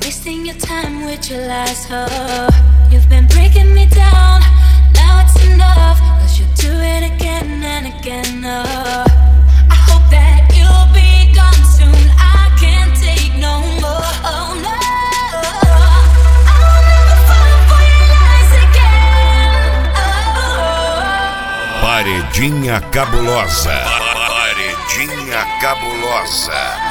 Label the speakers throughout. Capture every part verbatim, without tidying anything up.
Speaker 1: wasting your time with your lies, oh. You've been breaking me down, now it's enough, cause you do it again and again, oh. I hope that you'll be gone soon, I can't take no more, oh no. I'll never fall for your lies again, oh.
Speaker 2: Paredinha Cabulosa. Paredinha Cabulosa.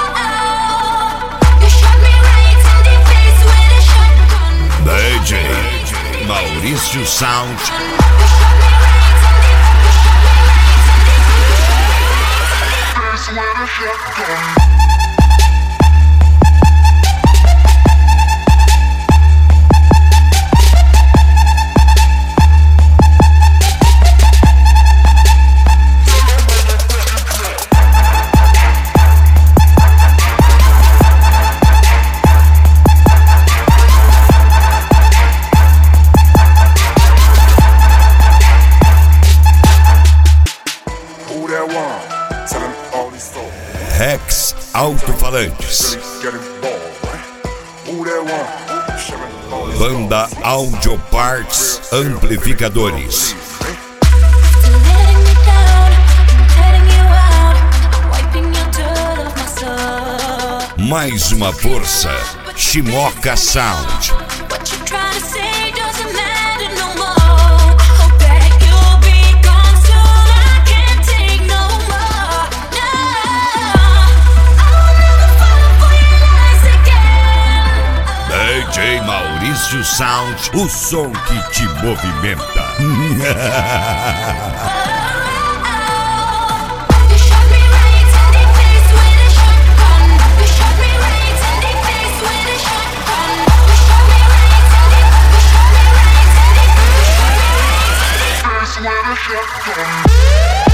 Speaker 2: D J Maurício Sound. Rex Alto-Falantes. Banda Audio Parts Amplificadores. Mais uma força, Shimoka Sound. D J Maurício Sound, o som que te movimenta.
Speaker 3: Shotgun.